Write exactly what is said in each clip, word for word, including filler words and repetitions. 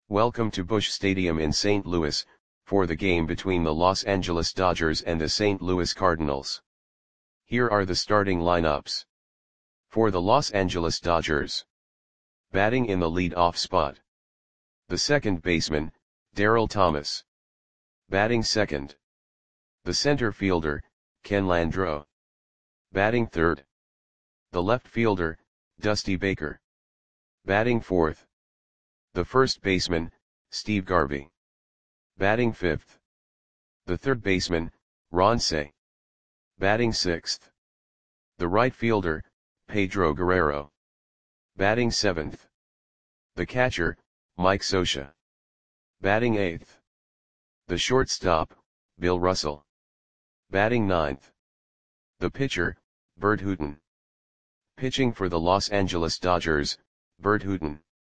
Welcome to Busch Stadium in Saint Louis, for the game between the Los Angeles Dodgers and the Saint Louis Cardinals. Here are the starting lineups. For the Los Angeles Dodgers. Batting in the lead-off spot. The second baseman, Darryl Thomas. Batting second. The center fielder, Ken Landreaux. Batting third. The left fielder, Dusty Baker. Batting fourth. The first baseman, Steve Garvey. Batting fifth. The third baseman, Ron Cey. Batting sixth. The right fielder, Pedro Guerrero. Batting seventh. The catcher, Mike Scioscia. Batting eighth. The shortstop, Bill Russell. Batting ninth. The pitcher, Bert Hooton. Pitching for the Los Angeles Dodgers, Bert Hooton.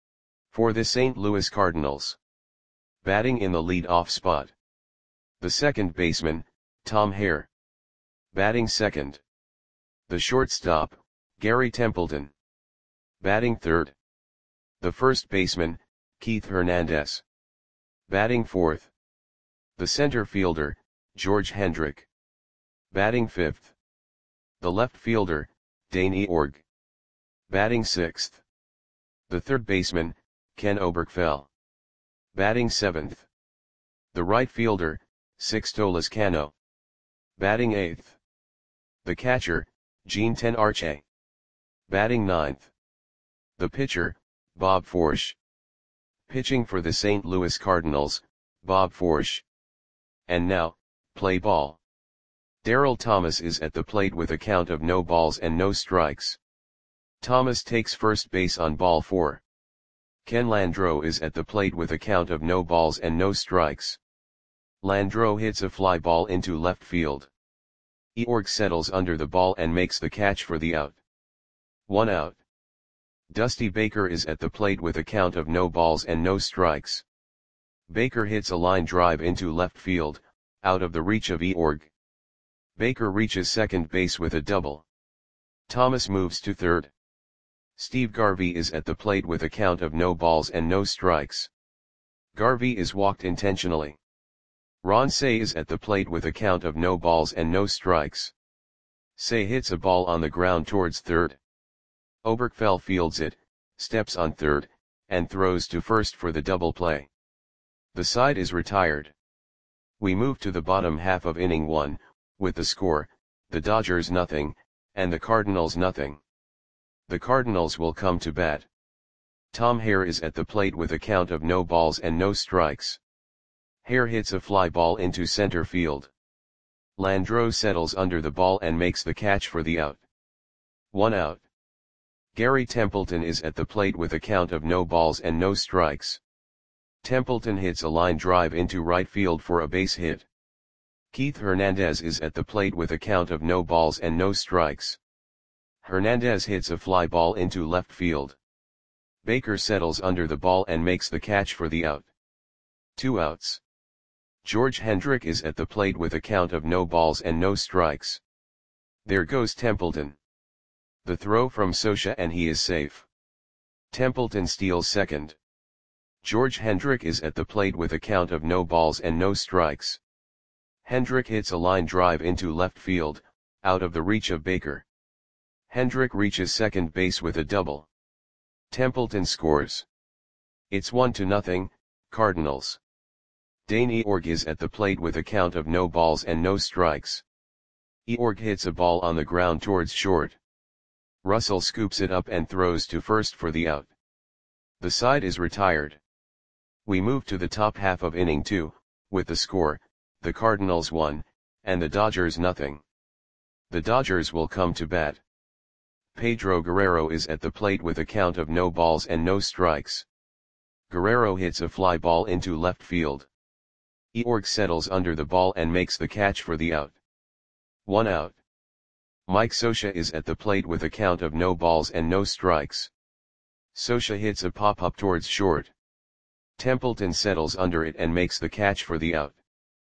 For the Saint Louis Cardinals. Batting in the lead-off spot. The second baseman, Tom Hare. Batting second. The shortstop, Gary Templeton. Batting third. The first baseman, Keith Hernandez. Batting fourth. The center fielder, George Hendrick. Batting fifth. The left fielder, Dane Eorg. Batting sixth. The third baseman, Ken Oberkfell. Batting seventh. The right fielder, Sixto Lezcano. Batting eighth. The catcher, Gene Tenarche. Batting ninth. The pitcher, Bob Forsch. Pitching for the Saint Louis Cardinals, Bob Forsch. And now, play ball. Darryl Thomas is at the plate with a count of no balls and no strikes. Thomas takes first base on ball four. Ken Landreaux is at the plate with a count of no balls and no strikes. Landreaux hits a fly ball into left field. Eorg settles under the ball and makes the catch for the out. One out. Dusty Baker is at the plate with a count of no balls and no strikes. Baker hits a line drive into left field, out of the reach of Eorg. Baker reaches second base with a double. Thomas moves to third. Steve Garvey is at the plate with a count of no balls and no strikes. Garvey is walked intentionally. Ron Cey is at the plate with a count of no balls and no strikes. Cey hits a ball on the ground towards third. Oberkfell fields it, steps on third, and throws to first for the double play. The side is retired. We move to the bottom half of inning one, with the score, the Dodgers nothing, and the Cardinals nothing. The Cardinals will come to bat. Tom Hare is at the plate with a count of no balls and no strikes. Hare hits a fly ball into center field. Landreaux settles under the ball and makes the catch for the out. One out. Gary Templeton is at the plate with a count of no balls and no strikes. Templeton hits a line drive into right field for a base hit. Keith Hernandez is at the plate with a count of no balls and no strikes. Hernandez hits a fly ball into left field. Baker settles under the ball and makes the catch for the out. Two outs. George Hendrick is at the plate with a count of no balls and no strikes. There goes Templeton. The throw from Scioscia and he is safe. Templeton steals second. George Hendrick is at the plate with a count of no balls and no strikes. Hendrick hits a line drive into left field, out of the reach of Baker. Hendrick reaches second base with a double. Templeton scores. It's one to nothing, Cardinals. Dane Eorg is at the plate with a count of no balls and no strikes. Eorg hits a ball on the ground towards short. Russell scoops it up and throws to first for the out. The side is retired. We move to the top half of inning two, with the score, the Cardinals one, and the Dodgers nothing. The Dodgers will come to bat. Pedro Guerrero is at the plate with a count of no balls and no strikes. Guerrero hits a fly ball into left field. Eorg settles under the ball and makes the catch for the out. One out. Mike Scioscia is at the plate with a count of no balls and no strikes. Scioscia hits a pop-up towards short. Templeton settles under it and makes the catch for the out.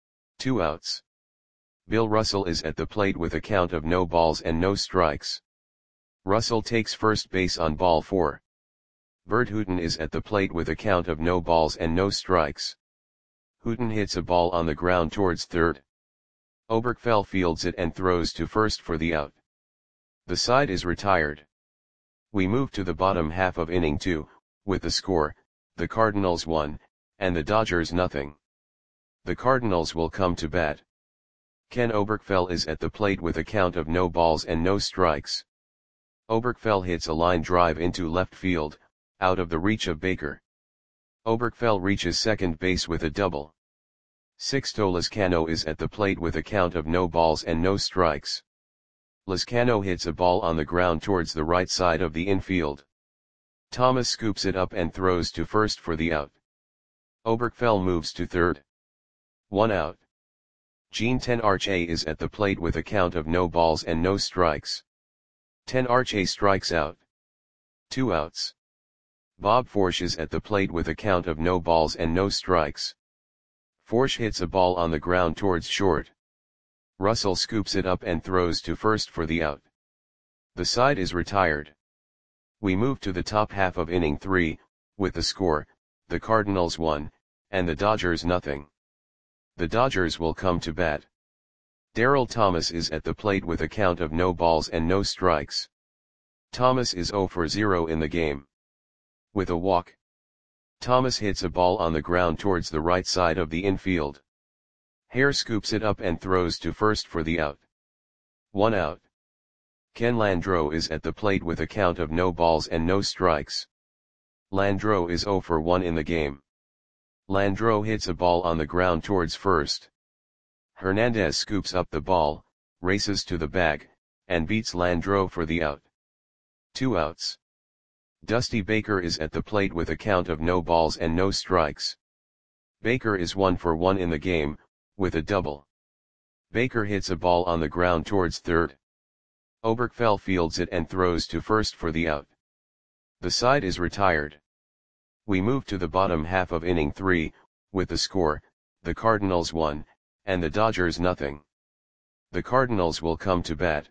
Two outs. Bill Russell is at the plate with a count of no balls and no strikes. Russell takes first base on ball four. Bert Hooton is at the plate with a count of no balls and no strikes. Hooton hits a ball on the ground towards third. Oberkfell fields it and throws to first for the out. The side is retired. We move to the bottom half of inning two, with the score, the Cardinals one, and the Dodgers nothing. The Cardinals will come to bat. Ken Oberkfell is at the plate with a count of no balls and no strikes. Oberkfell hits a line drive into left field, out of the reach of Baker. Oberkfell reaches second base with a double. Sixto Lezcano is at the plate with a count of no balls and no strikes. Lezcano hits a ball on the ground towards the right side of the infield. Thomas scoops it up and throws to first for the out. Oberkfell moves to third. One out. Gene Tenarche is at the plate with a count of no balls and no strikes. Tenarche strikes out. Two outs. Bob Forsch is at the plate with a count of no balls and no strikes. Forsch hits a ball on the ground towards short. Russell scoops it up and throws to first for the out. The side is retired. We move to the top half of inning three, with the score, the Cardinals one, and the Dodgers nothing. The Dodgers will come to bat. Darrell Thomas is at the plate with a count of no balls and no strikes. Thomas is zero for zero in the game. With a walk, Thomas hits a ball on the ground towards the right side of the infield. Hare scoops it up and throws to first for the out. One out. Ken Landreau is at the plate with a count of no balls and no strikes. Landreau is zero for one in the game. Landreau hits a ball on the ground towards first. Hernandez scoops up the ball, races to the bag, and beats Landreau for the out. Two outs. Dusty Baker is at the plate with a count of no balls and no strikes. Baker is one for one in the game, with a double. Baker hits a ball on the ground towards third. Oberkfell fields it and throws to first for the out. The side is retired. We move to the bottom half of inning three, with the score, the Cardinals one, and the Dodgers nothing. The Cardinals will come to bat.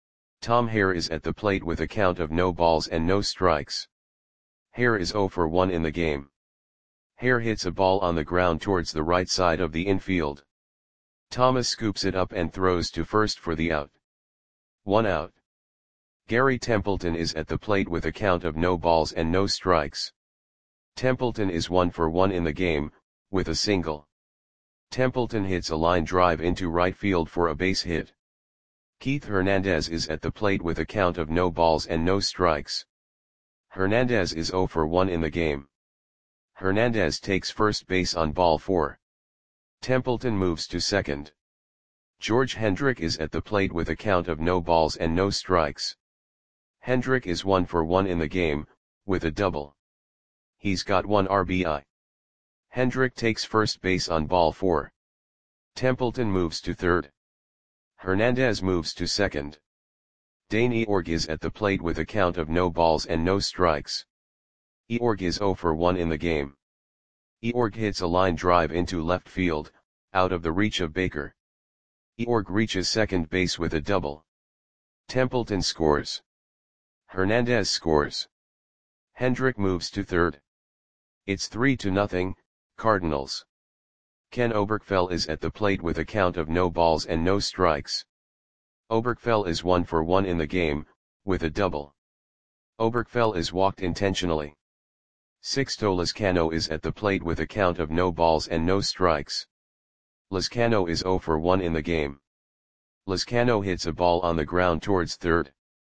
Tom Hare is at the plate with a count of no balls and no strikes. Hare is zero for one in the game. Hare hits a ball on the ground towards the right side of the infield. Thomas scoops it up and throws to first for the out. One out. Gary Templeton is at the plate with a count of no balls and no strikes. Templeton is one for one in the game, with a single. Templeton hits a line drive into right field for a base hit. Keith Hernandez is at the plate with a count of no balls and no strikes. Hernandez is zero for one in the game. Hernandez takes first base on ball four. Templeton moves to second. George Hendrick is at the plate with a count of no balls and no strikes. Hendrick is one for one in the game, with a double. He's got one R B I. Hendrick takes first base on ball four. Templeton moves to third. Hernandez moves to second. Dane Eorg is at the plate with a count of no balls and no strikes. Eorg is zero for one in the game. Eorg hits a line drive into left field, out of the reach of Baker. Eorg reaches second base with a double. Templeton scores. Hernandez scores. Hendrick moves to third. It's three to nothing, Cardinals. Ken Oberkfell is at the plate with a count of no balls and no strikes. Oberkfell is one for one in the game, with a double. Oberkfell is walked intentionally. Sixto Lezcano is at the plate with a count of no balls and no strikes. Lezcano is zero for one in the game. Lezcano hits a ball on the ground towards third.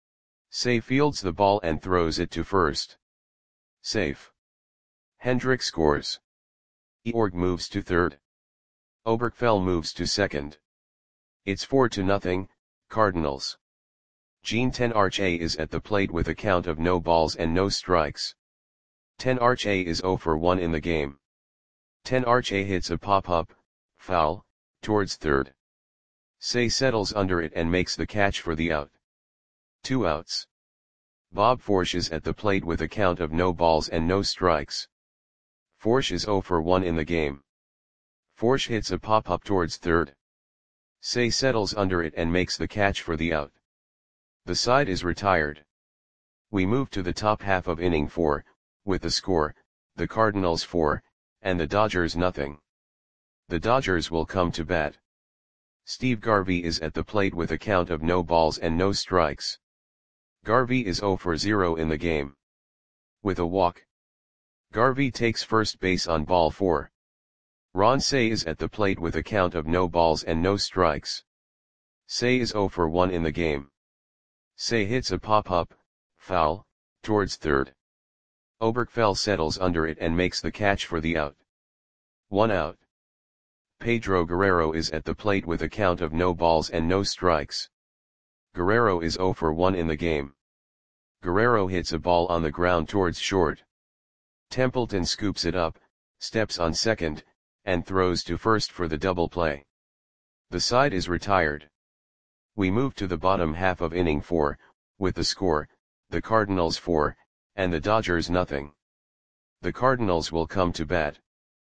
Say fields the ball and throws it to first. Safe. Hendrick scores. Eorg moves to third. Oberkfell moves to second. It's four to nothing, Cardinals. Gene Tenarche is at the plate with a count of no balls and no strikes. Tenarche is zero for one in the game. Tenarche hits a pop-up, foul, towards third. Say settles under it and makes the catch for the out. Two outs. Bob Forsch is at the plate with a count of no balls and no strikes. Forsch is zero for one in the game. Forsch hits a pop-up towards third. Say settles under it and makes the catch for the out. The side is retired. We move to the top half of inning four, with the score, the Cardinals four, and the Dodgers nothing. The Dodgers will come to bat. Steve Garvey is at the plate with a count of no balls and no strikes. Garvey is zero for zero in the game. With a walk. Garvey takes first base on ball four. Ron Cey is at the plate with a count of no balls and no strikes. Cey is zero for one in the game. Cey hits a pop-up, foul, towards third. Oberkfell settles under it and makes the catch for the out. One out. Pedro Guerrero is at the plate with a count of no balls and no strikes. Guerrero is zero for one in the game. Guerrero hits a ball on the ground towards short. Templeton scoops it up, steps on second, and throws to first for the double play. The side is retired. We move to the bottom half of inning four, with the score, the Cardinals four, and the Dodgers nothing. The Cardinals will come to bat.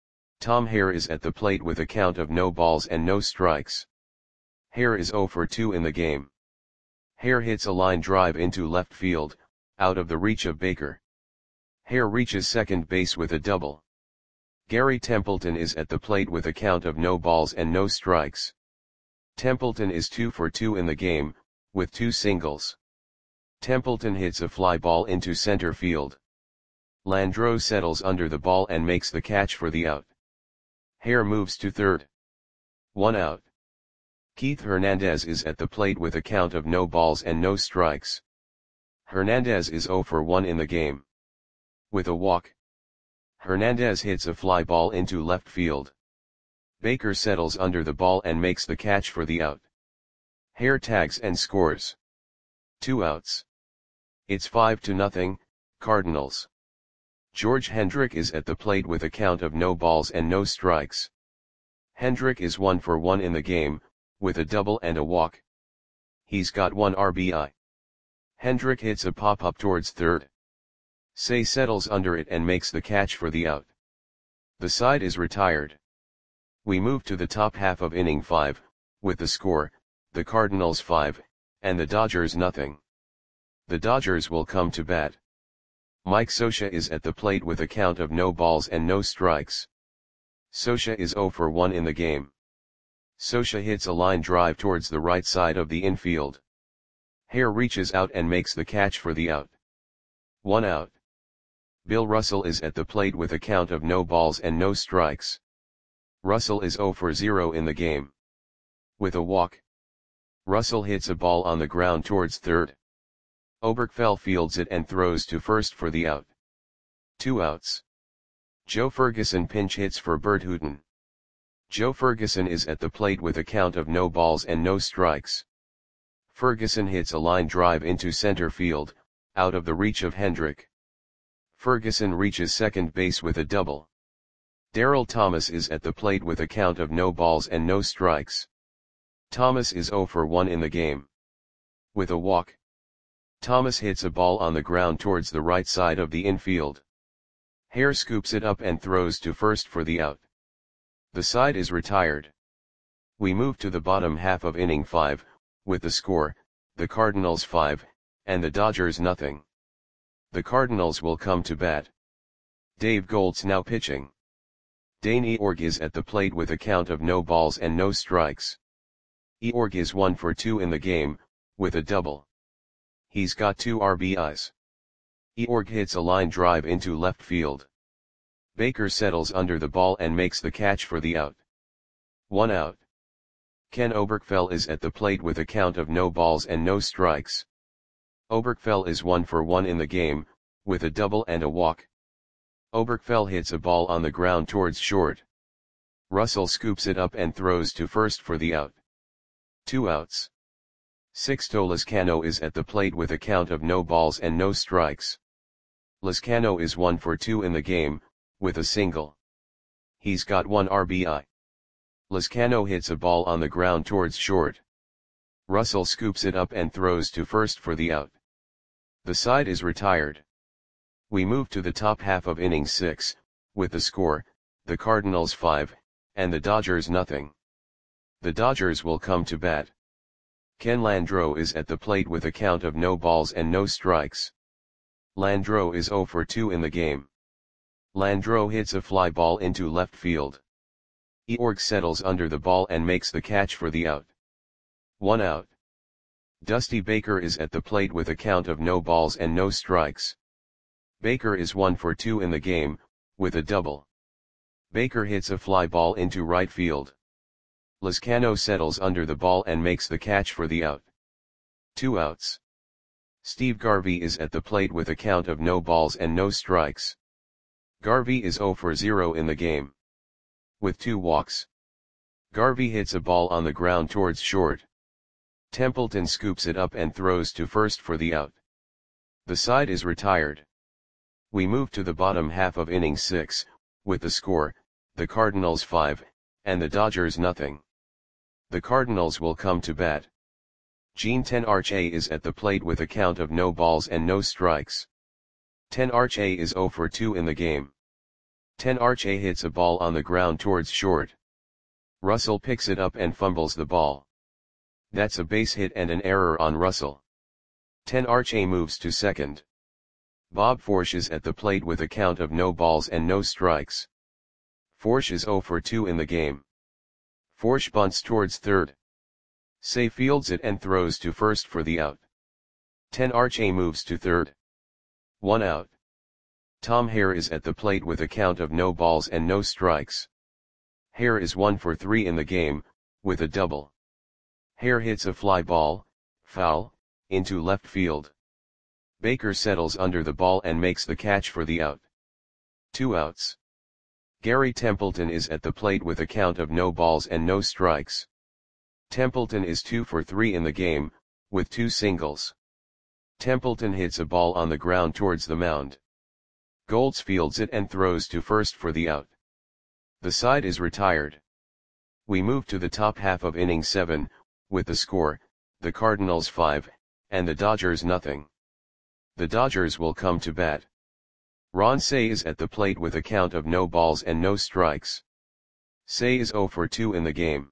Tom Hare is at the plate with a count of no balls and no strikes. Hare is zero for two in the game. Hare hits a line drive into left field, out of the reach of Baker. Hare reaches second base with a double. Gary Templeton is at the plate with a count of no balls and no strikes. Templeton is two for two in the game, with two singles. Templeton hits a fly ball into center field. Landreau settles under the ball and makes the catch for the out. Hare moves to third. One out. Keith Hernandez is at the plate with a count of no balls and no strikes. Hernandez is zero for one in the game. With a walk. Hernandez hits a fly ball into left field. Baker settles under the ball and makes the catch for the out. Hare tags and scores. Two outs. It's five to nothing, Cardinals. George Hendrick is at the plate with a count of no balls and no strikes. Hendrick is one for one in the game, with a double and a walk. He's got one R B I. Hendrick hits a pop-up towards third. Cey settles under it and makes the catch for the out. The side is retired. We move to the top half of inning five, with the score, the Cardinals five, and the Dodgers nothing. The Dodgers will come to bat. Mike Scioscia is at the plate with a count of no balls and no strikes. Scioscia is zero for one in the game. Scioscia hits a line drive towards the right side of the infield. Hare reaches out and makes the catch for the out. One out. Bill Russell is at the plate with a count of no balls and no strikes. Russell is zero for zero in the game. With a walk. Russell hits a ball on the ground towards third. Oberkfell fields it and throws to first for the out. Two outs. Joe Ferguson pinch hits for Bert Hooton. Joe Ferguson is at the plate with a count of no balls and no strikes. Ferguson hits a line drive into center field, out of the reach of Hendrick. Ferguson reaches second base with a double. Darryl Thomas is at the plate with a count of no balls and no strikes. Thomas is zero for one in the game. With a walk. Thomas hits a ball on the ground towards the right side of the infield. Hare scoops it up and throws to first for the out. The side is retired. We move to the bottom half of inning five, with the score, the Cardinals five, and the Dodgers nothing. The Cardinals will come to bat. Dave Goltz now pitching. Dane Eorg is at the plate with a count of no balls and no strikes. Eorg is one for two in the game, with a double. He's got two R B Is. Eorg hits a line drive into left field. Baker settles under the ball and makes the catch for the out. One out. Ken Oberkfell is at the plate with a count of no balls and no strikes. Oberkfell is one for one in the game, with a double and a walk. Oberkfell hits a ball on the ground towards short. Russell scoops it up and throws to first for the out. Two outs. Sixto Lezcano is at the plate with a count of no balls and no strikes. Lezcano is one for two in the game, with a single. He's got one R B I. Lezcano hits a ball on the ground towards short. Russell scoops it up and throws to first for the out. The side is retired. We move to the top half of inning six, with the score, the Cardinals five, and the Dodgers nothing. The Dodgers will come to bat. Ken Landreau is at the plate with a count of no balls and no strikes. Landreau is zero for two in the game. Landreau hits a fly ball into left field. Eorg settles under the ball and makes the catch for the out. One out. Dusty Baker is at the plate with a count of no balls and no strikes. Baker is one for two in the game, with a double. Baker hits a fly ball into right field. Lezcano settles under the ball and makes the catch for the out. Two outs. Steve Garvey is at the plate with a count of no balls and no strikes. Garvey is zero for zero in the game. With two walks. Garvey hits a ball on the ground towards short. Templeton scoops it up and throws to first for the out. The side is retired. We move to the bottom half of inning six, with the score, the Cardinals five, and the Dodgers nothing. The Cardinals will come to bat. Gene Tenarche is at the plate with a count of no balls and no strikes. Tenarche is zero for two in the game. Tenarche hits a ball on the ground towards short. Russell picks it up and fumbles the ball. That's a base hit and an error on Russell. Tenarche moves to second. Bob Forsch is at the plate with a count of no balls and no strikes. Forsch is zero for two in the game. Forsch bunts towards third. Say fields it and throws to first for the out. Tenarche moves to third. One out. Tom Hare is at the plate with a count of no balls and no strikes. Hare is one for three in the game, with a double. Hare hits a fly ball, foul, into left field. Baker settles under the ball and makes the catch for the out. Two outs. Gary Templeton is at the plate with a count of no balls and no strikes. Templeton is two for three in the game, with two singles. Templeton hits a ball on the ground towards the mound. Golds fields it and throws to first for the out. The side is retired. We move to the top half of inning seven, with the score, the Cardinals five, and the Dodgers nothing. The Dodgers will come to bat. Ron Cey is at the plate with a count of no balls and no strikes. Cey is zero for two in the game.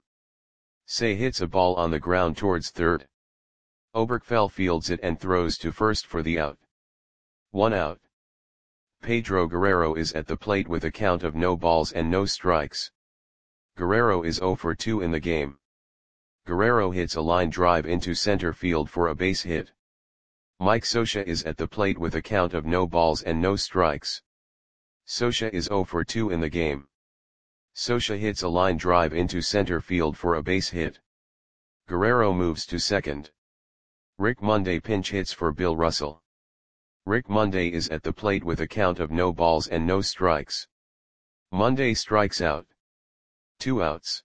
Cey hits a ball on the ground towards third. Oberkfell fields it and throws to first for the out. One out. Pedro Guerrero is at the plate with a count of no balls and no strikes. Guerrero is zero for two in the game. Guerrero hits a line drive into center field for a base hit. Mike Scioscia is at the plate with a count of no balls and no strikes. Scioscia is zero for two in the game. Scioscia hits a line drive into center field for a base hit. Guerrero moves to second. Rick Monday pinch hits for Bill Russell. Rick Monday is at the plate with a count of no balls and no strikes. Monday strikes out. Two outs.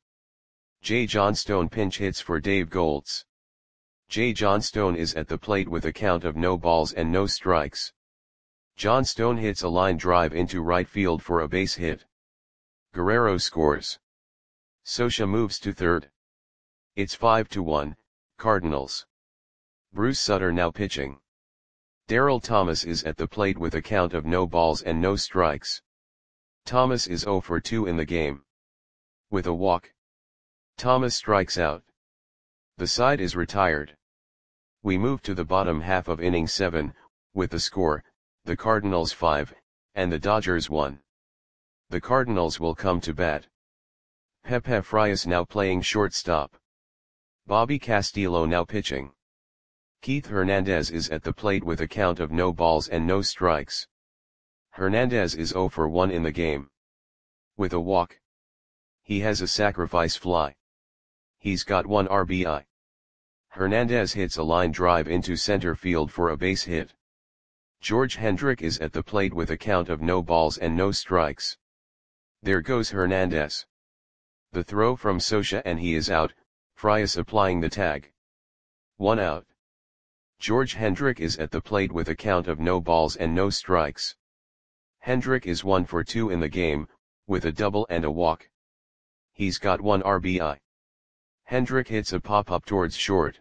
Jay Johnstone pinch hits for Dave Golds. Jay Johnstone is at the plate with a count of no balls and no strikes. Johnstone hits a line drive into right field for a base hit. Guerrero scores. Scioscia moves to third. It's five to one, Cardinals. Bruce Sutter now pitching. Darryl Thomas is at the plate with a count of no balls and no strikes. Thomas is zero for two in the game. With a walk. Thomas strikes out. The side is retired. We move to the bottom half of inning seven, with the score, the Cardinals five, and the Dodgers one. The Cardinals will come to bat. Pepe Frias now playing shortstop. Bobby Castillo now pitching. Keith Hernandez is at the plate with a count of no balls and no strikes. Hernandez is zero for one in the game. With a walk. He has a sacrifice fly. He's got one R B I. Hernandez hits a line drive into center field for a base hit. George Hendrick is at the plate with a count of no balls and no strikes. There goes Hernandez. The throw from Scioscia and he is out, Frias applying the tag. One out. George Hendrick is at the plate with a count of no balls and no strikes. Hendrick is one for two in the game, with a double and a walk. He's got one R B I. Hendrick hits a pop-up towards short.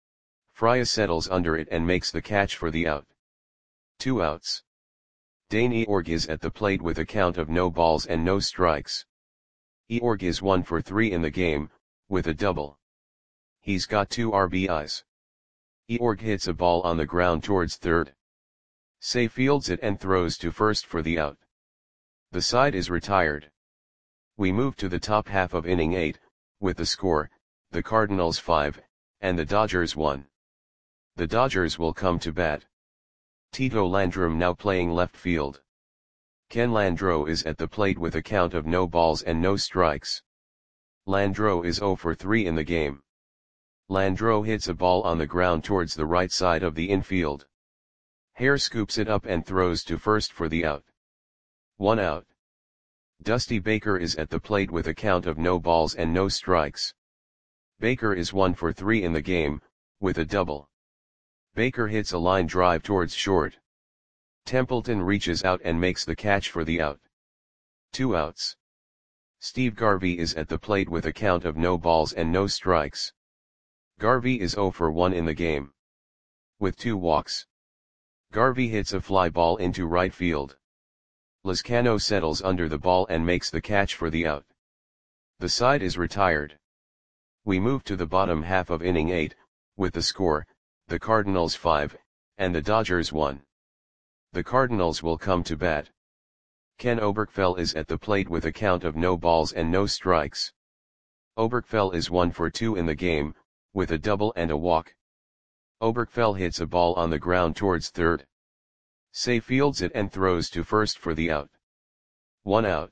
Frias settles under it and makes the catch for the out. Two outs. Dane Eorg is at the plate with a count of no balls and no strikes. Eorg is one for three in the game, with a double. He's got two R B Is. Eorg hits a ball on the ground towards third. Cey fields it and throws to first for the out. The side is retired. We move to the top half of inning eight, with the score, the Cardinals five, and the Dodgers one. The Dodgers will come to bat. Tito Landrum now playing left field. Ken Landreau is at the plate with a count of no balls and no strikes. Landreau is zero for three in the game. Landreau hits a ball on the ground towards the right side of the infield. Hare scoops it up and throws to first for the out. One out. Dusty Baker is at the plate with a count of no balls and no strikes. Baker is one for three in the game, with a double. Baker hits a line drive towards short. Templeton reaches out and makes the catch for the out. Two outs. Steve Garvey is at the plate with a count of no balls and no strikes. Garvey is zero for one in the game. With two walks. Garvey hits a fly ball into right field. Lizcano settles under the ball and makes the catch for the out. The side is retired. We move to the bottom half of inning eight, with the score, the Cardinals five, and the Dodgers one. The Cardinals will come to bat. Ken Oberkfell is at the plate with a count of no balls and no strikes. Oberkfell is one for two in the game, with a double and a walk. Oberkfell hits a ball on the ground towards third. Say fields it and throws to first for the out. One out.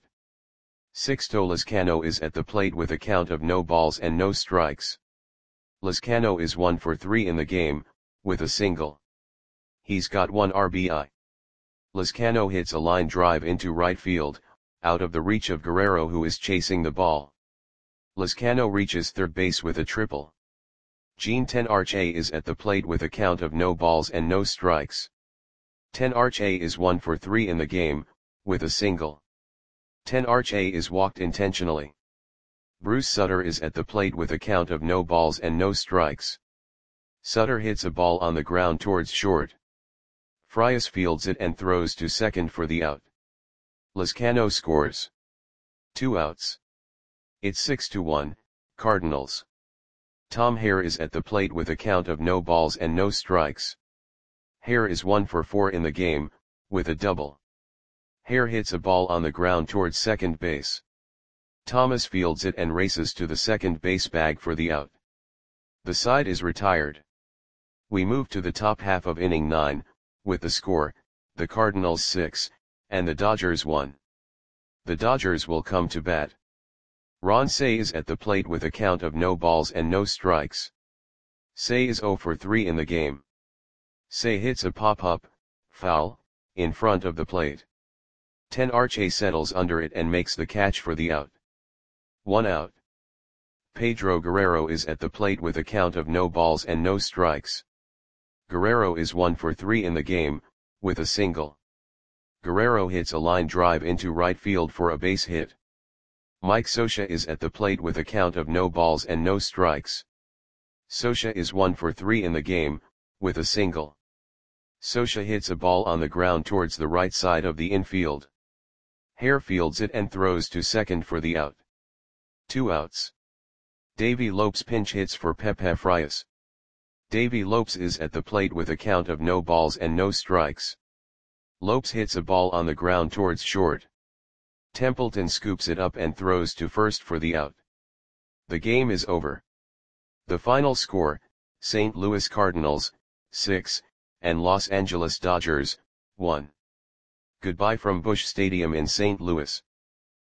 Sixto Lizcano is at the plate with a count of no balls and no strikes. Lizcano is one for three in the game, with a single. He's got one R B I. Lizcano hits a line drive into right field, out of the reach of Guerrero who is chasing the ball. Lizcano reaches third base with a triple. Gene Tenarche is at the plate with a count of no balls and no strikes. Tenarche is one for three in the game, with a single. Tenarche is walked intentionally. Bruce Sutter is at the plate with a count of no balls and no strikes. Sutter hits a ball on the ground towards short. Frias fields it and throws to second for the out. Lizcano scores. Two outs. It's six to one, Cardinals. Tom Hare is at the plate with a count of no balls and no strikes. Hare is one for four in the game, with a double. Hare hits a ball on the ground towards second base. Thomas fields it and races to the second base bag for the out. The side is retired. We move to the top half of inning nine, with the score, the Cardinals six, and the Dodgers one. The Dodgers will come to bat. Ron Cey is at the plate with a count of no balls and no strikes. Cey is zero for three in the game. Cey hits a pop-up, foul, in front of the plate. Tenarche settles under it and makes the catch for the out. One out. Pedro Guerrero is at the plate with a count of no balls and no strikes. Guerrero is one for three in the game, with a single. Guerrero hits a line drive into right field for a base hit. Mike Scioscia is at the plate with a count of no balls and no strikes. Scioscia is one for three in the game, with a single. Scioscia hits a ball on the ground towards the right side of the infield. Hare fields it and throws to second for the out. Two outs. Davey Lopes pinch hits for Pepe Frias. Davey Lopes is at the plate with a count of no balls and no strikes. Lopes hits a ball on the ground towards short. Templeton scoops it up and throws to first for the out. The game is over. The final score, Saint Louis Cardinals, six, and Los Angeles Dodgers, one. Goodbye from Busch Stadium in Saint Louis.